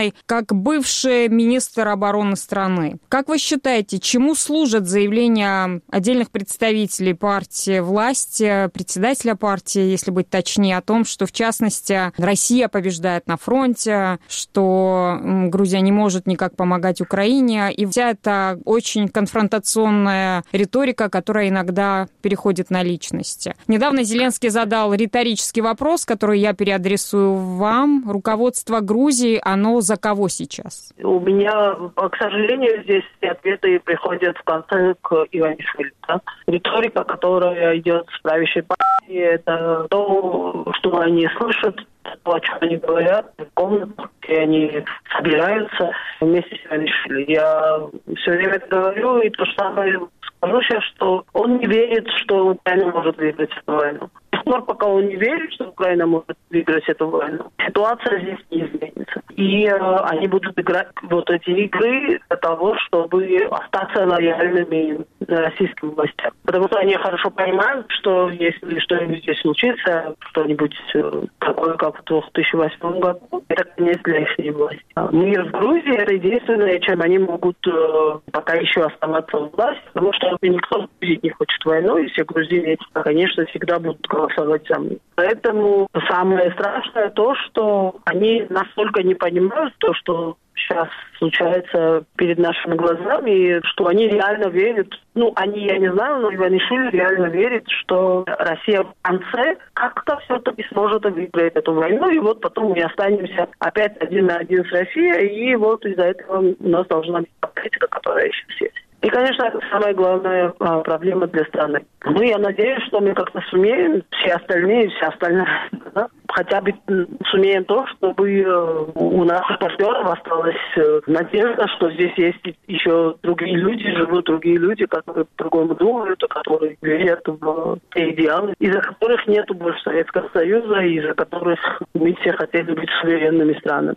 как бывший министр обороны страны. Как вы считаете, чему служат заявления отдельных представителей партии власти, председателя партии, если быть точнее, о том, что, в частности, Россия побеждает на фронте, что Грузия не может никак помогать Украине, и вся эта очень конфронтационная риторика, которая иногда переходит на личности. Недавно Зеленский задал риторический вопрос, который я переадресую вам. Руководство Грузии, оно за кого сейчас? У меня, к сожалению, здесь все ответы приходят в конце к Иванишвили. Да? Риторика, которая идет с правящей партии, это то, что они слышат, то, о чем они говорят, в комнатах, где они собираются вместе с Иванишвили. Я все время это говорю, и то же самое скажу сейчас, что он не верит, что Украина может выиграть эту войну. С тех пор, пока он не верит, что Украина может выиграть эту войну, ситуация здесь не изменится. И они будут играть вот эти игры для того, чтобы остаться лояльными российским властям. Потому что они хорошо понимают, что если что-нибудь здесь случится, что-нибудь такое, как в 2008 году, это конец для их власти. Мир в Грузии – это единственное, чем они могут пока еще оставаться в власти, потому что никто в Грузии не хочет войну, и все грузины, конечно, всегда будут голосовать за мир. Поэтому самое страшное то, что они настолько не понимают то, что сейчас случается перед нашими глазами, что они реально верят, я не знаю, но Иванишвили реально верит, что Россия в конце как-то все-таки сможет выиграть эту войну, и вот потом мы останемся опять 1 на 1 с Россией, и вот из-за этого у нас должна быть политика, которая сейчас есть. И, конечно, это самая главная проблема для страны. Я надеюсь, что мы как-то сумеем, все остальные, да, хотя бы сумеем то, чтобы у наших партнеров осталась надежда, что здесь есть еще другие люди, живут другие люди, которые по-другому думают, которые верят в те идеалы, из-за которых нету больше Советского Союза, из-за которых мы все хотели быть суверенными странами.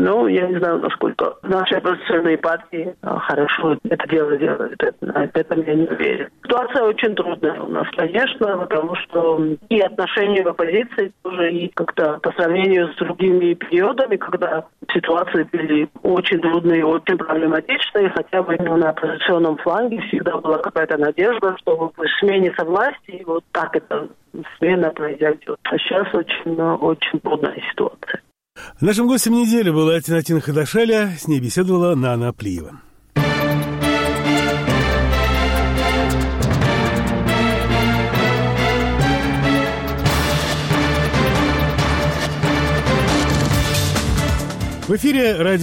Я не знаю, насколько наши оппозиционные партии хорошо это дело делают. В этом я не уверен. Ситуация очень трудная у нас, конечно, потому что и отношения в оппозиции тоже, и как-то по сравнению с другими периодами, когда ситуации были очень трудные, очень проблематичные, хотя бы на оппозиционном фланге всегда была какая-то надежда, что сменится власть, и вот так эта смена произойдет. А сейчас очень трудная ситуация. Нашим гостем недели была Тинатин Хадашаля, с ней беседовала Нана Плиева. В эфире радио